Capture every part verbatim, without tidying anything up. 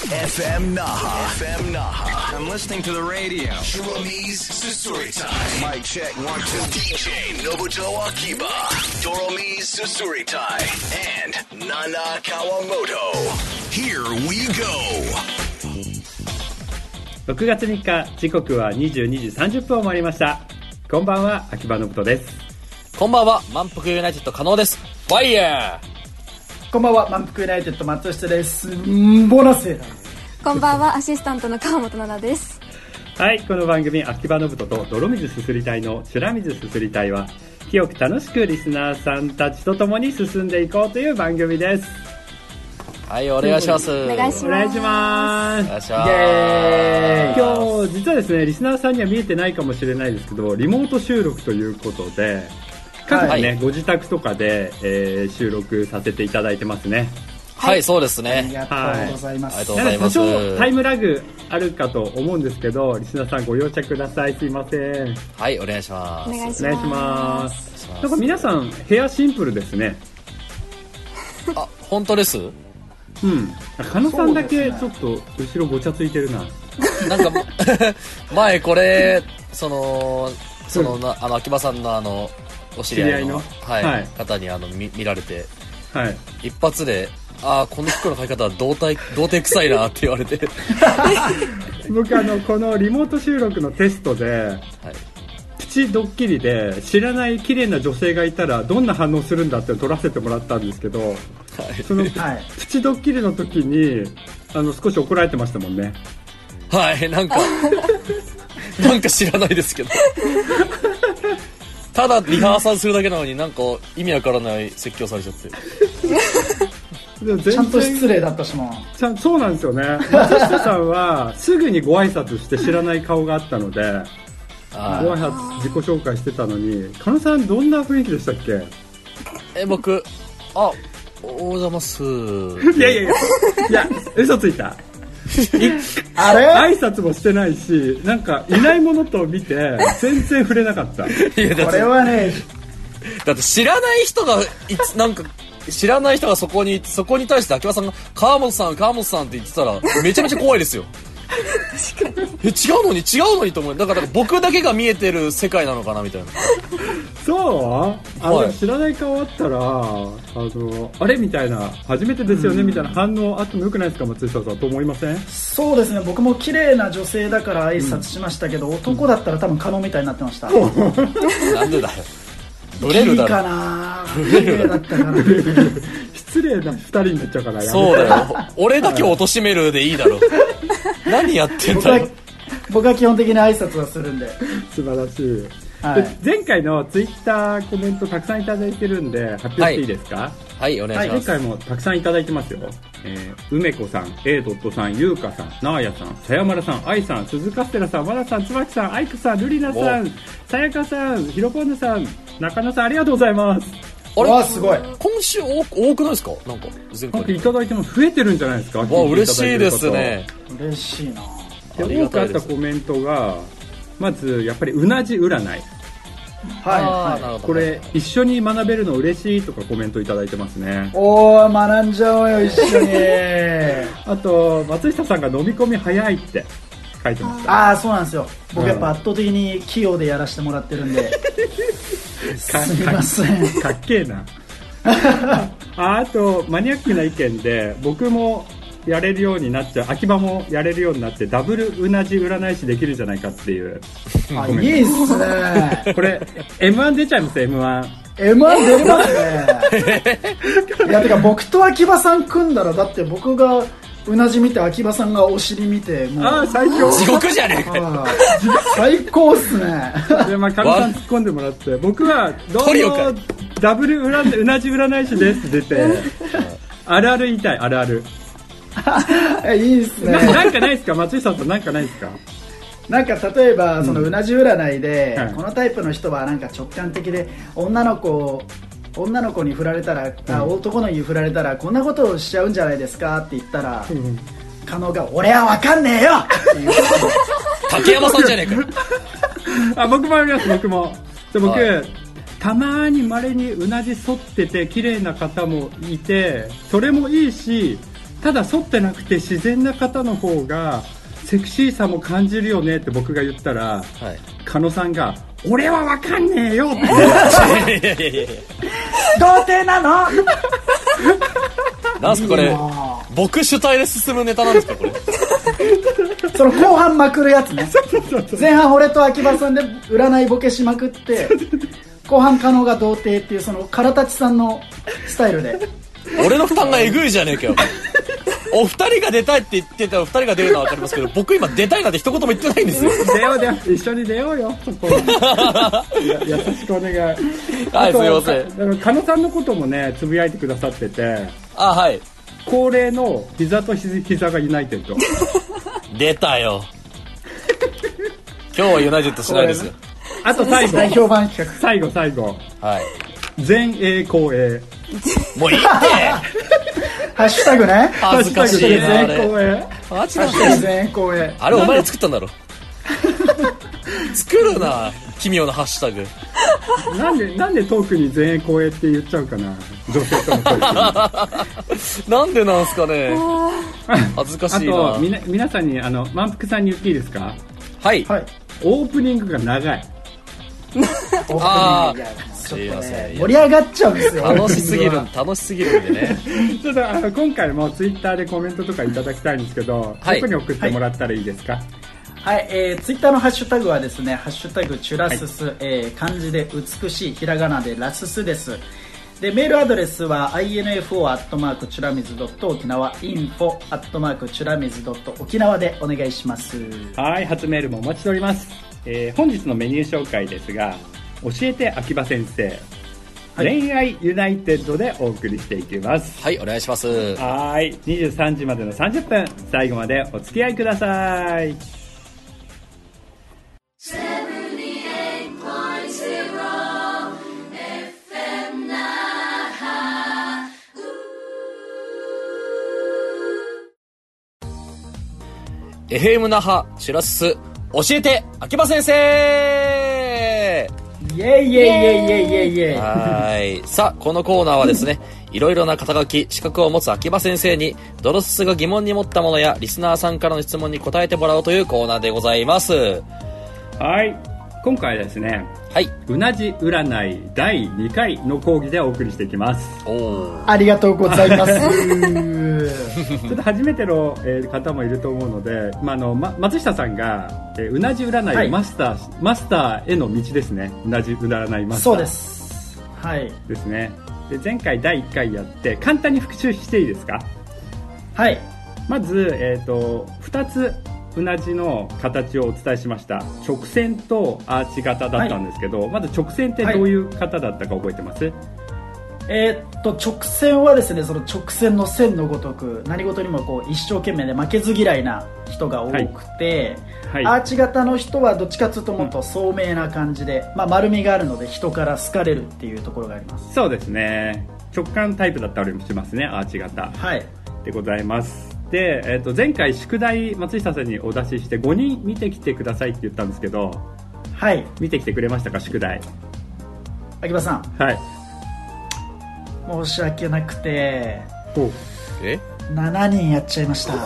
エフエム Naha. エフエム Naha. I'm listening to the radio. Hiromi's Susuri Time. Mic check one two. ディージェー Nobuto Akiba. Hiromi's Susuri Time. And Nana Kawamoto. Here we go. ろくがつみっか、時刻はにじゅうにじさんじゅっぷんを回りました。こんばんは、秋葉信人です。 こんばんは、満腹ユナイテッド加納です。ファイヤー。 こんばんは、満腹ユナイテッド松下です。んボナセーこんばんは、アシスタントの川本奈々です。 はい、この番組秋葉信人と泥水すすり隊の白水すすり隊は清く楽しくリスナーさんたちと共に進んでいこうという番組です。 はい、お願いします。 お願いします。 お願いします。 お願いします。 イエーイ。今日実はですね、リスナーさんには見えてないかもしれないですけど、リモート収録ということで各自ね、はい、ご自宅とかで、えー、収録させていただいてますね。 はい、はい、そうですね。 ありがとうございます。 はい、ありがとうございます。 多少タイムラグあるかと思うんですけど、リスナーさんご容赦ください。すいません。 はい、お願いします。 お願いします。 お願いします。なんか皆さん部屋シンプルですね。 あ、本当です。 うん。加納さんだけちょっと後ろごちゃついてるな。 なんか前これそのそのなあの秋葉さんのあのお知り合いの、はいはい、方にあの 見, 見られて、はい、一発であーこの服の買い方は童貞童貞臭いなって言われて僕あのこのリモート収録のテストで、はい、プチドッキリで知らない綺麗な女性がいたらどんな反応するんだって撮らせてもらったんですけど、はい、その、はい、プチドッキリの時にあの少し怒られてましたもんね。 はい、なんかなんか知らないですけどただリハーサルするだけなのになんか意味わからない説教されちゃってでも全然ちゃんと失礼だったしもちゃんそうなんですよね。松下さんはすぐにご挨拶して知らない顔があったのでご挨拶自己紹介してたのに、加納さんどんな雰囲気でしたっけ？ え僕あお邪魔すいやいやいやいや嘘ついたあれ挨拶もしてないし、なんかいないものと見て全然触れなかった。いやだこれはね、 だって知らない人がいつなんか知らない人がそこにそこに対して秋葉さんが川本さん川本さんって言ってたらめちゃめちゃ怖いですよ。確かにえ違うのに違うのにと思う。だから僕だけが見えてる世界なのかなみたいな。 そうあ、はい、知らない顔あったらあのあれみたいな初めてですよねみたいな反応あってもよくないですか松下さんと思いません？ そうですね、僕も綺麗な女性だから挨拶しましたけど、うん、男だったら多分加納みたいになってました。うん、 なんでだよブレるだろ。 いいかな綺麗だったかな失礼なふたりになっちゃうからやめて。 そうだよ俺だけ貶としめるでいいだろ何やってんだよ。 僕は基本的に挨拶はするんで素晴らしい。はい、前回のツイッターコメントたくさんいただいてるんで発表していいですか？はい、 はい、お願いします。 前回もたくさんいただいてますよ。えー、梅子さん、A ドットさん、ゆうかさん、なあやさん、さやまるさん、あいさん、鈴カステラさん、まなさん、つばきさん、あいくさん、るりなさん、さやかさん、ひろぽんぬさん、中野さん、ありがとうございます。 あれわすごい。 今週多く多くないですか？なんか前回いただいても増えてるんじゃないですか？ わ嬉しいですね。 嬉しいな。 で多くあったコメントがまずやっぱりうなじ占い。はいはい、これ一緒に学べるの嬉しいとかコメントいただいてますね。 おー学んじゃおうよ一緒にあと松下さんが飲み込み早いって書いてました。 ああそうなんですよ。僕やっぱ圧倒的に器用でやらせてもらってるんで、うん、すみません。 かっけえなあ, あとマニアックな意見で僕もやれるようになっちゃう、秋葉もやれるようになってダブルうなじ占い師できるじゃないかっていうあいいっすね。 これ エムワン 出ちゃいます。 エムワンエムワン 出ますねいやてか僕と秋葉さん組んだらだって僕がうなじ見て秋葉さんがお尻見てもうあ最強地獄じゃねえかよ最高っすねでまあかみさん突っ込んでもらって僕はどうもダブルうなじ占い師ですって出てあるある言いたい。あるあるいいっすね。 な, なんかないですか松井さんとなんかないですか？ なんか例えばそのうなじ占いで、うん、このタイプの人はなんか直感的で女の子女の子に振られたら、うん、あ男の子に振られたらこんなことをしちゃうんじゃないですかって言ったら、うん、加納が俺は分かんねえよっていう竹山さんじゃねえかあ僕もあります。僕もで僕、はい、たまに稀にうなじ剃ってて綺麗な方もいてそれもいいしただ反ってなくて自然な方の方がセクシーさも感じるよねって僕が言ったら、はい、狩野さんが俺は分かんねえよって童貞なのなんすかこれ僕主体で進むネタなんですかこれその後半まくるやつね前半俺と秋葉さんで占いボケしまくって後半狩野が童貞っていうその唐立さんのスタイルで俺の負担がえぐいじゃねえかよお二人が出たいって言ってたら二人が出るのは分かりますけど僕今出たいなんて一言も言ってないんですよ出よう出よう一緒に出ようよそこ優しくお願いはいすいません狩野さんのこともねつぶやいてくださっててあはい恒例の膝と膝がユナイテッド出たよ今日はユナイテッドしないですよあと最後代表版企画最後最後はい全英公営もういいってハッシュタグね恥ずかしいなあれ全英公営ハッシュタグ全英公営あれお前が作ったんだろ作るな奇妙なハッシュタグなんでなんでトークに全英公営って言っちゃうかな女性とのトークなんでなんすかね恥ずかしいなあとみな皆さんにあの満腹さんに言っていいですかはい、 はい、 オープニングが長いあちょっとね盛り上がっちゃうんですよ楽しすぎる楽しすぎるんでねちょっとあの今回もツイッターでコメントとかいただきたいんですけど、はい、どこに送ってもらったらいいですか？ はいはい、えー、ツイッターのハッシュタグはですねハッシュタグチュラスス、はいえー、漢字で美しいひらがなでラススですでメールアドレスは アイエヌエフオー アットマークチュラミズドット沖縄 インフォ アットマークチュラミズドット沖縄でお願いしますはい初メールもお待ちしております、えー、本日のメニュー紹介ですが教えて秋葉先生、はい、恋愛ユナイテッドでお送りしていきますはいお願いしますはいにじゅうさんじまでのさんじゅっぷん最後までお付き合いくださいエフエム 那覇チュラス教えて秋葉先生イエイイエイイエイイエイイエイイエイはいさあこのコーナーはですねいろいろな肩書き資格を持つ秋葉先生にドロススが疑問に持ったものやリスナーさんからの質問に答えてもらおうというコーナーでございますはい今回はですねはいうなじ占いだいにかいの講義でお送りしていきますおありがとうございますちょっと初めての方もいると思うので、まあ、あのま、松下さんがうなじ占いをマスター、はい、マスターへの道ですねうなじ占いマスターそうですはいですねで前回だいいっかいやって簡単に復習していいですかはいまず、えーと、ふたつうなじの形をお伝えしました直線とアーチ型だったんですけど、はい、まず直線ってどういう型だったか覚えてます、はいえー、っと直線はですねその直線の線のごとく何事にもこう一生懸命で負けず嫌いな人が多くて、はいはい、アーチ型の人はどっちかというともっと聡明な感じで、うんまあ、丸みがあるので人から好かれるっていうところがありますそうですね直感タイプだったりもしますねアーチ型はいでございますで、えー、と前回宿題松下さんにお出ししてごにん見てきてくださいって言ったんですけどはい見てきてくれましたか宿題秋葉さんはい申し訳なくてえしちにんやっちゃいました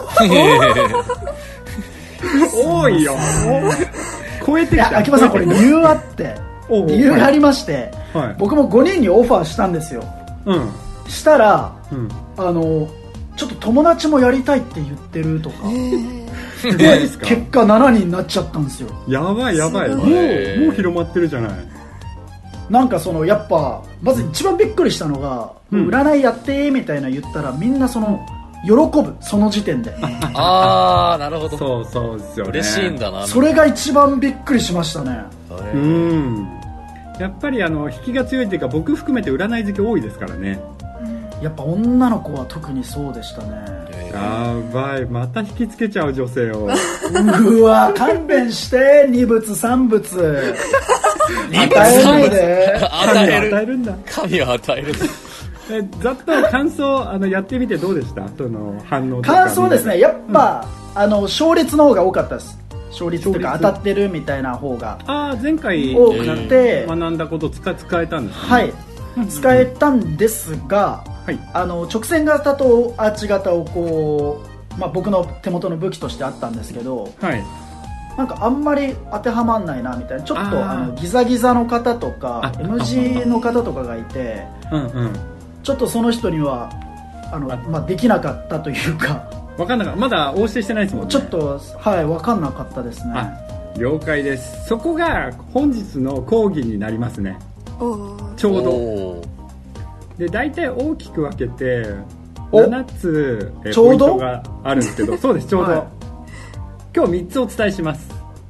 多いよ超えてきた秋葉さんこれ理由あって理由がありまして、はい、僕もごにんにオファーしたんですよ、うん、したら、うん、あのちょっと友達もやりたいって言ってるとか、えー、で結果しちにんになっちゃったんですよやばいやばいもう、もう広まってるじゃないなんかそのやっぱまず一番びっくりしたのが、うん、占いやってみたいな言ったらみんなその喜ぶその時点でああなるほどそうそうですよね嬉しいんだなそれが一番びっくりしましたねうんやっぱりあの引きが強いっていうか僕含めて占い好き多いですからねやっぱ女の子は特にそうでしたねやばいまた引きつけちゃう女性をうわ勘弁して二物三物与えないで与える与えるんだ神は与えるえざっと感想あのやってみてどうでしたその反応とか感想ですねやっぱ、うん、あの勝率の方が多かったです勝率というか当たってるみたいな方があ前回多くなって学んだこと使使えたんですねはい使えたんですがはい、あの直線型とアーチ型をこう、まあ、僕の手元の武器としてあったんですけど、はい、なんかあんまり当てはまんないなみたいな、ちょっとあのギザギザの方とか エムジー の方とかがいて、うんうん、ちょっとその人にはあの、まあ、できなかったというか、 分かんなかった。まだお教えしてないですもんね。 ちょっとはい分かんなかったですね。 了解です。そこが本日の講義になりますね。ちょうどで大体大きく分けてななつえポイントがあるんですけどそうですちょうど、はい、今日みっつお伝えします。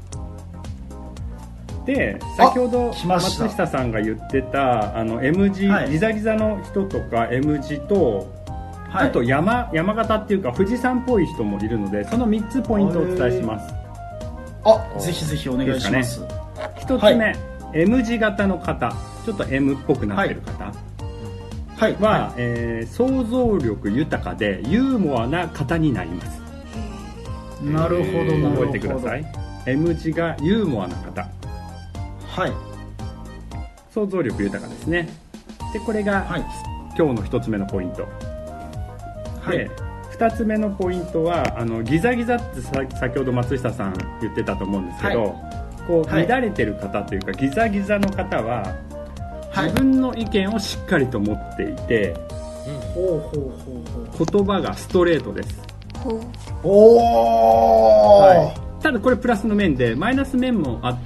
で先ほど松下さんが言ってたあの エムジー、はい、ギザギザの人とか エムジー と、はい、あと 山, 山形っていうか富士山っぽい人もいるので、そのみっつポイントをお伝えします。 あ、ぜひぜひお願いします。 ね、ひとつめ、はい、M 字型の方、ちょっと M っぽくなってる方、はいはいは、えー、想像力豊かでユーモアな方になります。 なるほど、なるほど。 覚えてください。 M 字がユーモアな方、はい、想像力豊かですね。でこれが、はい、今日のひとつめのポイント、はい、でふたつめのポイントはあのギザギザって先ほど松下さん言ってたと思うんですけど、はい、こう乱れてる方というか、はい、ギザギザの方は、はい、自分の意見をしっかりと持っていて、うん、言葉がストレートです。おー、はい、ただこれプラスの面でマイナス面もあって、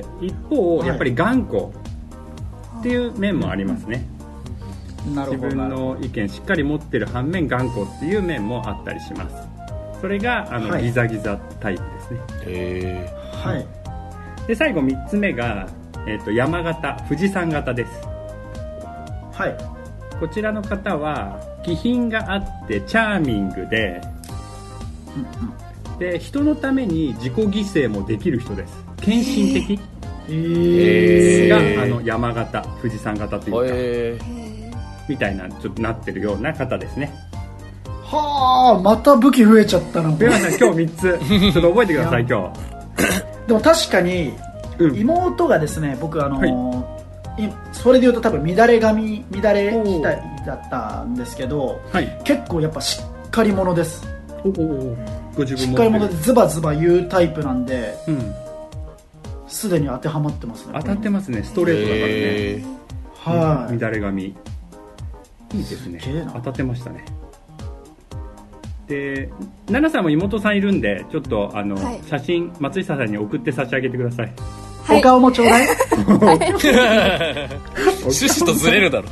一方、はい、やっぱり頑固っていう面もありますね。なるほど。自分の意見しっかり持ってる反面頑固っていう面もあったりします。それがあの、はい、ギザギザタイプですね。へー、はい。で最後みっつめが、えーと、山形、富士山型です。はい。こちらの方は気品があってチャーミングで、うんうん、で人のために自己犠牲もできる人です。献身的、えー、があの山形、富士山型というか、えーみたいなちょっとなってるような方ですね。 はあ、また武器増えちゃったな。 ベアさん今日みっつちょっと覚えてください。今日でも確かに、うん、妹がですね、僕あの、はい、それでいうと多分乱れ髪乱れ期待だったんですけど、はい、結構やっぱしっかり者です。おお、ご自分しっかり者でズバズバ言うタイプなんで、す、うん、でに当てはまってますね。 当たってますね。ストレートだからね。はい、乱れ髪いいですね。当たってましたね。で、奈々さんも妹さんいるんで、ちょっとあの、はい、写真松下さんに送って差し上げてください。 はい、お顔もちょうだい。 趣旨とずれるだろ。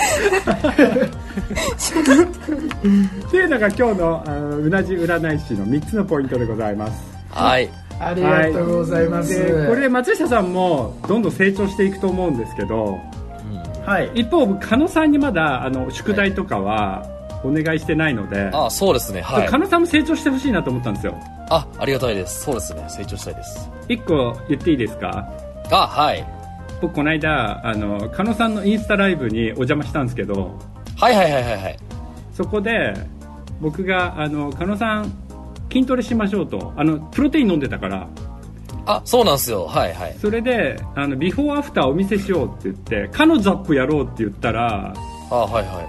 っていうのが今日のあのうなじ占い師のみっつのポイントでございます。 はい。 ありがとうございます。 はい、これ松下さんもどんどん成長していくと思うんですけど。はい、一方、狩野さんにまだあの宿題とかはお願いしてないので、はい、 あそうですね、はい、 狩野さんも成長してほしいなと思ったんですよ。 あありがたいです。そうですね、成長したいです。 一個言っていいですか。 あはい。 僕この間あの狩野さんのインスタライブにお邪魔したんですけど、 はいはいはいはいはい。 そこで僕があの狩野さん筋トレしましょうと、あのプロテイン飲んでたから。 あ、そうなんですよ。はいはい。 それであのビフォーアフターお見せしようって言ってカノザップやろうって言ったら、あはいはい。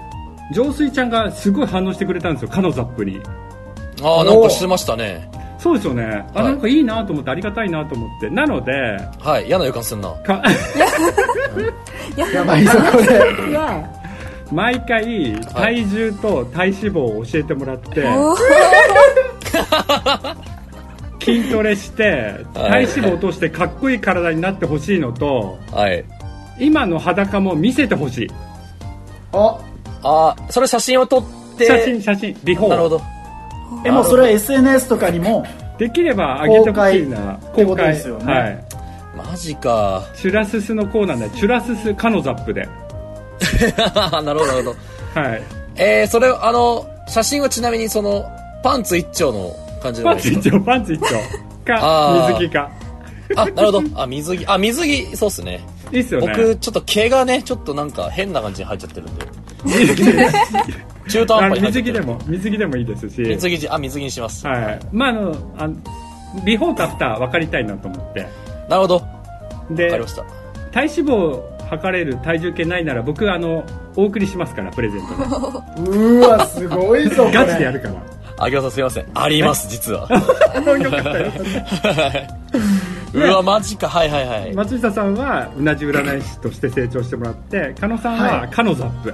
浄水ちゃんがすごい反応してくれたんですよ、カノザップに。 あなんかしてましたね。 そうですよね。あ、はい、なんかいいなと思ってありがたいなと思って、なのではい嫌な予感すんな。かやばいぞこれ。 毎回体重と体脂肪を教えてもらって。筋トレして体脂肪を落としてかっこいい体になってほしいのと、はい、今の裸も見せてほしい。 ああ、それ写真を撮って写真写真ビフォー。 なるほど。 えもうそれは エスエヌエス とかにもできれば上げてほしいな。 公開ですよね。はい。 マジか。 チュラススのコーナーでチュラススカノザップで。 なるほどなるほど。はい。えー、それあの写真はちなみにそのパンツ一丁の感じのパンツ一丁パンツ一丁か水着か。 あなるほど。あ水着あ水着そうっすね。 いいっすよね。 僕ちょっと毛がねちょっとなんか変な感じに入っちゃってるんで。水着で中途半端に入っちゃってる。水着でも水着でもいいですし。水着あ水着にします。 はい。まああのあビフォーとアフター分かりたいなと思って。 なるほど。 で分かりました。 体脂肪測れる体重計ないなら僕あのお送りしますから、プレゼントで。 うわすごいぞガチでやるから。 あきばさんすいません、あります実は。よかったよかった。うわマジか。はいはいはい。 松下さんはうなじ占い師として成長してもらって、加納さんはカノザップ。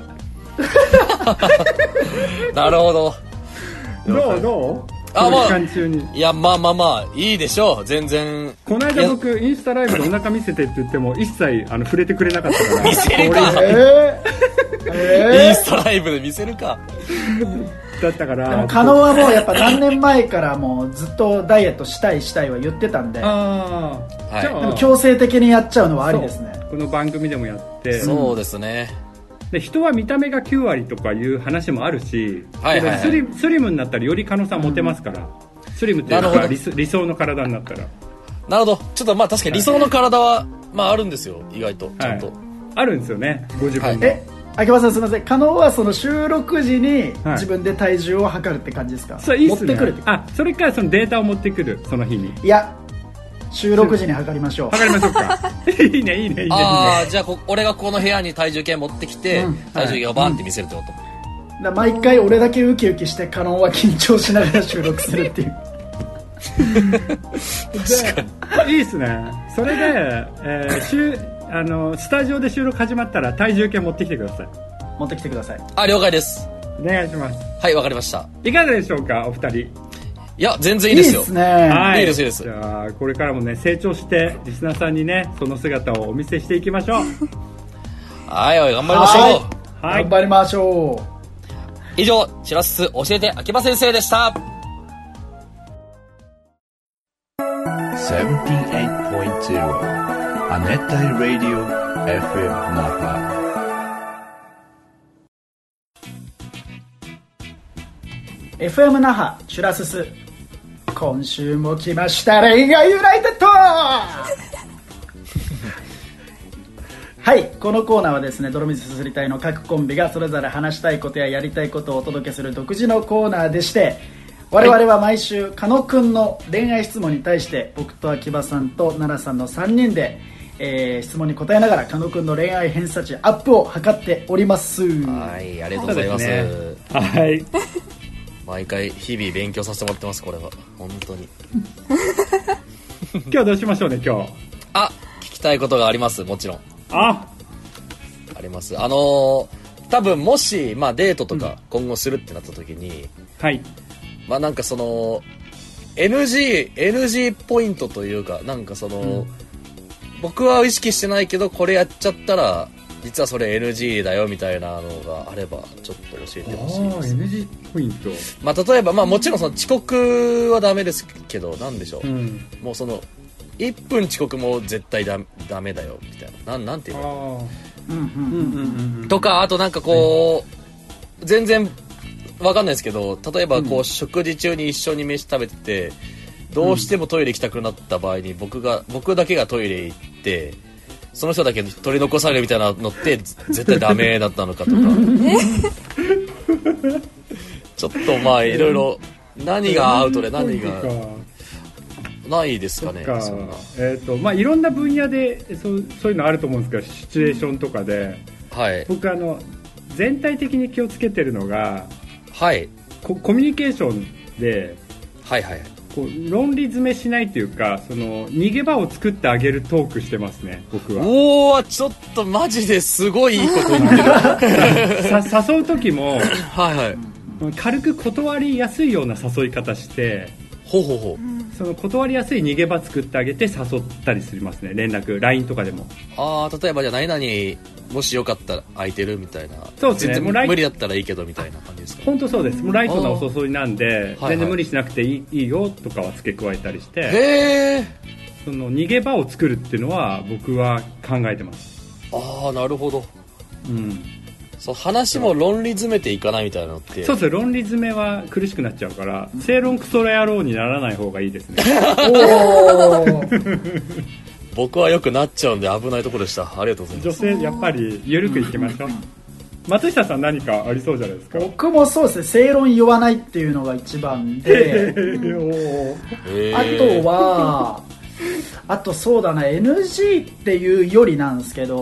なるほど。 どうどうあ、まあ、いやまあまあまあいいでしょう、全然。 この間僕インスタライブでお腹見せてって言っても一切あの触れてくれなかったから。 見せるか、 えーえー、 インスタライブで見せるかだったから。でも加納はもうやっぱ何年前からもうずっとダイエットしたいしたいは言ってたんで、あ、 はい、 でも強制的にやっちゃうのはありですね。 この番組でもやって、 そうですね。 で人は見た目がきゅうわりとかいう話もあるし、 はいはいはい、 スリム、スリムになったらより加納さんモテますから、うん、スリムっていうのは 理, 理想の体になったら。 なるほど。ちょっとまあ確かに理想の体はまああるんですよ、意外とちゃんと、はい、 あるんですよね、ご自分で。 はい、え秋葉さんすみません、加納はその収録時に自分で体重を測るって感じですか？ はい、そういいっすね。 持ってくるって。 あ、それからそのデータを持ってくる、その日に。 いや収録時に測りましょう。 測りましょうか。いいねいいねいいね。 ああ、じゃあこ俺がこの部屋に体重計持ってきて、うん、体重計をバンって見せるってこと、 うん、だ毎回俺だけウキウキして加納は緊張しながら収録するっていう。 確かにいいっすね。それで、えー、週あのスタジオで収録始まったら体重計持ってきてください。 持ってきてください。 あ、了解です。 お願いします。 はい、わかりました。 いかがでしょうかお二人。 いや全然いいですよ。 いいですね。 はい、 いいですいいです。 じゃあこれからもね成長してリスナーさんにねその姿をお見せしていきましょう。 はい、頑張りましょう。 はい、 頑張りましょう。 以上、しらす教えて秋葉先生でした。 ななじゅうはちてんに 亜熱帯ラディオ エフエム 那覇。 エフエム 那覇チュラスス、今週も来ました恋愛ユナイテッド。はい、このコーナーはですね、泥水すすり隊の各コンビがそれぞれ話したいことややりたいことをお届けする独自のコーナーでして、我々は毎週加納くんの恋愛質問に対して僕と秋葉さんと奈々さんのさんにんで、えー、質問に答えながら加納くんの恋愛偏差値アップを図っております。 はい、ありがとうございます。 ね、はい。 毎回日々勉強させてもらってます。これは本当に。 今日どうしましょうね。今日あ、聞きたいことがあります。もちろんああります。あのー、多分もし、まあ、デートとか今後するってなった時に、うん、 はい、まあなんかその エヌジー エヌジー ポイントというか、なんかその、うん、僕は意識してないけどこれやっちゃったら実はそれ エヌジー だよみたいなのがあればちょっと教えてほしいです。 あ エヌジー ポイント、 まあ、例えば、まあ、もちろんその遅刻はダメですけど、なんでしょう、うん、もうそのいっぷん遅刻も絶対ダダメだよみたいな、なんなんていうのとか、あとなんかこう全然わかんないですけど、例えばこう、うん、食事中に一緒に飯食べててどうしてもトイレ行きたくなった場合に僕が僕だけがトイレ行ってその人だけ取り残されるみたいなのって絶対ダメだったのかとかちょっとまあいろいろ何がアウトで何がないですかね。 かそんな、えーとまあ、いろんな分野でそう、そういうのあると思うんですけど、シチュエーションとかで、 はい、 僕あの全体的に気をつけてるのが、 はい、 コ, コミュニケーションで、 はいはい、 こう論理詰めしないというか、その逃げ場を作ってあげるトークしてますね、僕は。 おー、ちょっとマジですごいいいこと言ってるさ誘う時もはい、はい、 軽く断りやすいような誘い方して、 ほうほうほう、 その断りやすい逃げ場作ってあげて誘ったりしますね、連絡 ライン とかでも。 ああ、例えばじゃあ何々もしよかったら空いてるみたいな。 そうですね、 全然無理だったらいいけどみたいな感じですか。 本当そうです。もうライトなお誘いなんで、全然無理しなくていい、いいよとかは付け加えたりして、 へー、 その逃げ場を作るっていうのは僕は考えてます。 ああ、なるほど。 うん、 そう、話も論理詰めていかないみたいなのって。 そうですね、論理詰めは苦しくなっちゃうから、正論クソ野郎にならない方がいいですね。 おー僕はよくなっちゃうんで危ないところでした。ありがとうございます。 女性やっぱり緩くいきましょう。松下さん何かありそうじゃないですか。 僕もそうですね、正論言わないっていうのが一番であとはあとそうだな、 エヌジー っていうよりなんですけど、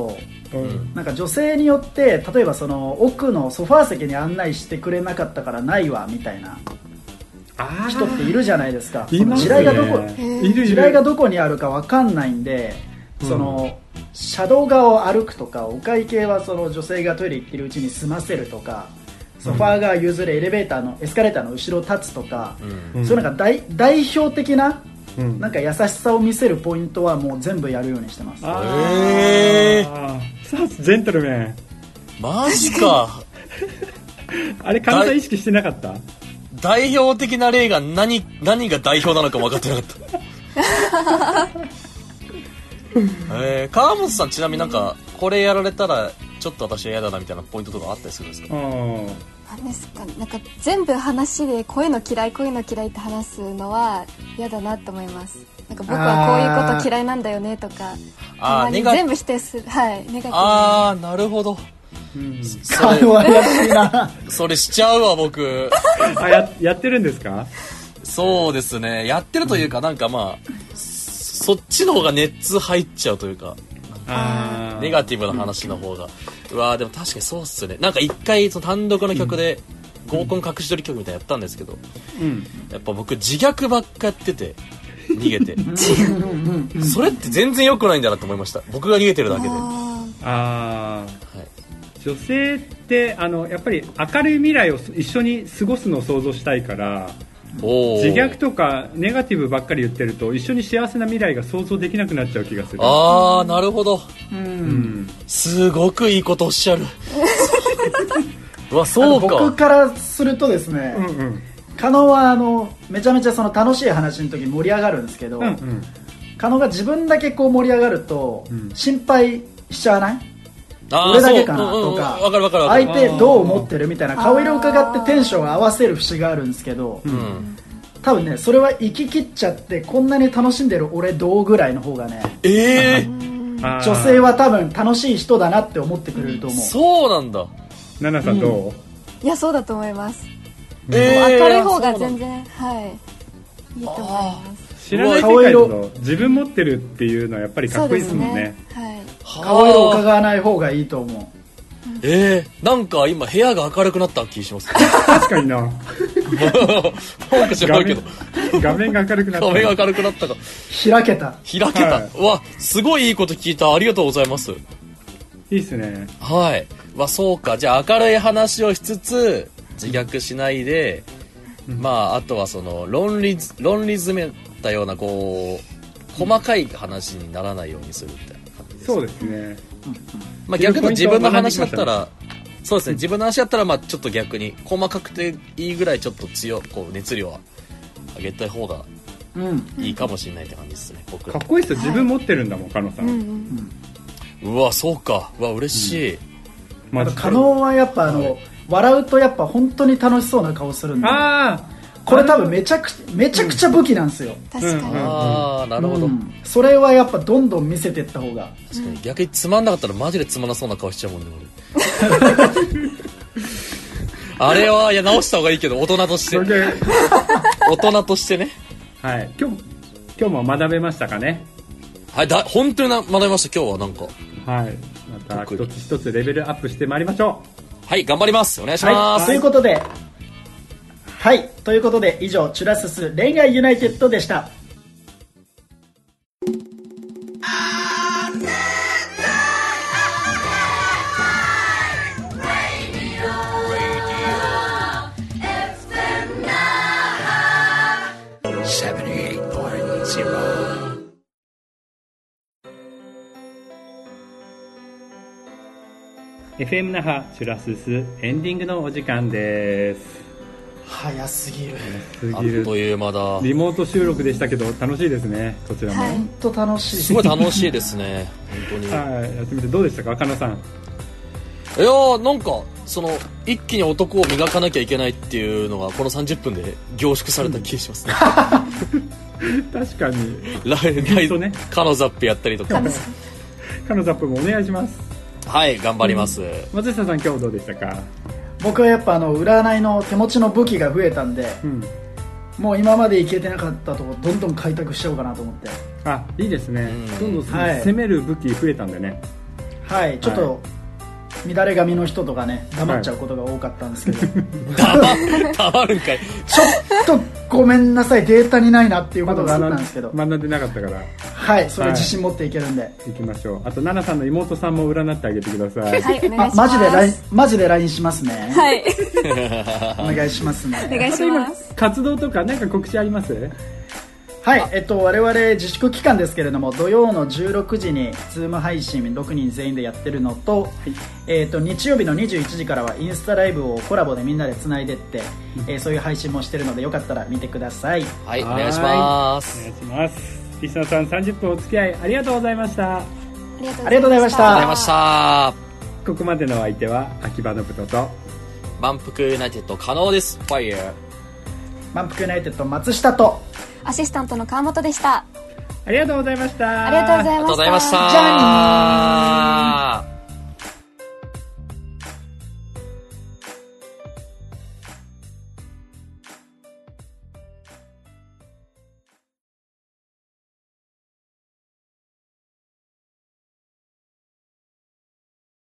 うん、なんか女性によって例えばその奥のソファー席に案内してくれなかったからないわみたいな人っているじゃないですか。その地雷がどこ地雷がどこにあるか分かんないんで、その車道側を歩くとか、お会計はその女性がトイレ行ってるうちに済ませるとか、ソファー側譲るエレベーターのエスカレーターの後ろ立つとか、うん、そういうなんか 代, 代表的な、うん、なんか優しさを見せるポイントはもう全部やるようにしてます。 へー、さあジェントルメンマジかあれ関西意識してなかった？ 代表的な例が 何, 何が代表なのか分かってなかったえー、川本さんちなみになんかこれやられたらちょっと私は嫌だなみたいなポイントとかあったりするんですか？ 何ですかね、なんか全部話でこういうの嫌いこういうの嫌いって話すのは嫌だなと思います。なんか僕はこういうこと嫌いなんだよねとか、あ全部否定する、はい、ネガティブ。 あーなるほど、 うん、それはやしいなそれしちゃうわ僕あ や, やってるんですか？ そうですね、やってるというか、なんかまあそっちの方が熱入っちゃうというか、あネガティブな話の方が、うん、うわーでも確かにそうっすよね。なんか一回その単独の曲で合コン隠し撮り曲みたいなやったんですけど、うん、やっぱ僕自虐ばっかやってて逃げてそれって全然良くないんだなと思いました。僕が逃げてるだけで。 あ、はい、女性ってあのやっぱり明るい未来を一緒に過ごすのを想像したいから、自虐とかネガティブばっかり言ってると一緒に幸せな未来が想像できなくなっちゃう気がする。 あーなるほど、 うんうん、 すごくいいことおっしゃるうわそうか。 僕からするとですね、うんうん、加納はあのめちゃめちゃその楽しい話の時盛り上がるんですけど、うんうん、加納が自分だけこう盛り上がると心配しちゃわない？俺だけかなとか、相手どう思ってるみたいな顔色を伺ってテンションを合わせる節があるんですけど、うん、多分ねそれは行き切っちゃってこんなに楽しんでる俺どうぐらいの方がね、 えー、 女性は多分楽しい人だなって思ってくれると思う。 そうなんだ。 ナナさんどう？うん、 いやそうだと思います。 えー、 明るい方が全然はいいいと思います。 知らない世界の自分持ってるっていうのはやっぱりかっこいいですもんね。 顔色を伺わない方がいいと思う。 えー、なんか今部屋が明るくなった気します。 確かにな。 なんか知らないけど画面が明るくなった。 画面が明るくなったか。 開けた。 開けた。はい、うわすごいいいこと聞いた。ありがとうございます。 いいっすね。 はい。わそうか。じゃあ明るい話をしつつ自虐しないで、うん、まああとはその論理論理詰めたようなこう細かい話にならないようにするみたいな。 そうですね、 まあ、逆に自分の話だったらそうですね、自分の話だったらまあちょっと逆に細かくていいぐらいちょっと強こう熱量は上げた方がいいかもしれないって感じですね、僕ら。 かっこいいですよ、自分持ってるんだもん、加納さん、 うんうん、うわそうか、うわ嬉しい、うんまあ、加納はやっぱあの、はい、笑うとやっぱ本当に楽しそうな顔するんで、 あこれ多分めちゃくめちゃくちゃ武器なんですよ、 うん、確かに、 ああなるほど、うん、 それはやっぱどんどん見せていった方が確かに、逆につまんなかったらマジでつまんなそうな顔しちゃうもんねあれはいや直した方がいいけど大人として大人としてね、 はい、今日今日も学べましたかね。 はい、だ本当にな学べました。今日はなんかはいまた一つ一つレベルアップしてまいりましょう。はい頑張ります、お願いします、 はい、ということではいということで以上チュラスス恋愛ユナイテッドでした。 エフエム 那覇チュラススエンディングのお時間です。 早すぎる早すぎる、 あっという間だ。リモート収録でしたけど楽しいですね、こちらも。 本当楽しい、 すごい楽しいですね本当に。 はい、やってみてどうでしたか、加納さん。 いやーなんかその一気に男を磨かなきゃいけないっていうのがこのさんじゅっぷんで凝縮された気がしますね、 うん、確かにライブ、ね、カノザップやったりとかカノザップもお願いします。 はい頑張ります、うん、 松下さん今日どうでしたか。 僕はやっぱあの占いの手持ちの武器が増えたんで、うん、もう今までいけてなかったとこどんどん開拓しちゃおうかなと思って。 あいいですね、うん、どんどん、はい、攻める武器増えたんでね。 はい、ちょっと、はい、乱れ髪の人とかね黙っちゃうことが多かったんですけど、 はい、黙るんかい。 ちょっとごめんなさい、データにないなっていうことがあったんですけど、 学んでなかったから。 はい、それ自信持っていけるんで、はい、 行きましょう。あと奈々さんの妹さんも占ってあげてください。 はい、お願いします。 マジで ライン マジで ライン しますね。 はい、 お願いしますね。 お願いします。 活動とか何か告知あります？ はい、えっと、我々自粛期間ですけれども、土曜のじゅうろくじにズーム配信ろくにん全員でやってるのと、はい、えっと、日曜日のにじゅういちじからはインスタライブをコラボでみんなでつないでって、うん、えー、そういう配信もしてるのでよかったら見てください。 はい、お願いします。 お願いします。リスナーさんさんじゅっぷんお付き合いありがとうございました。 ありがとうございました。 ありがとうございました。 ここまでのお相手は秋葉信人と満腹ユナイテッド加納です。ファイヤー。 満腹ユナイテッド松下とアシスタントの川本でした。 ありがとうございました。 ありがとうございました。 じゃあねー。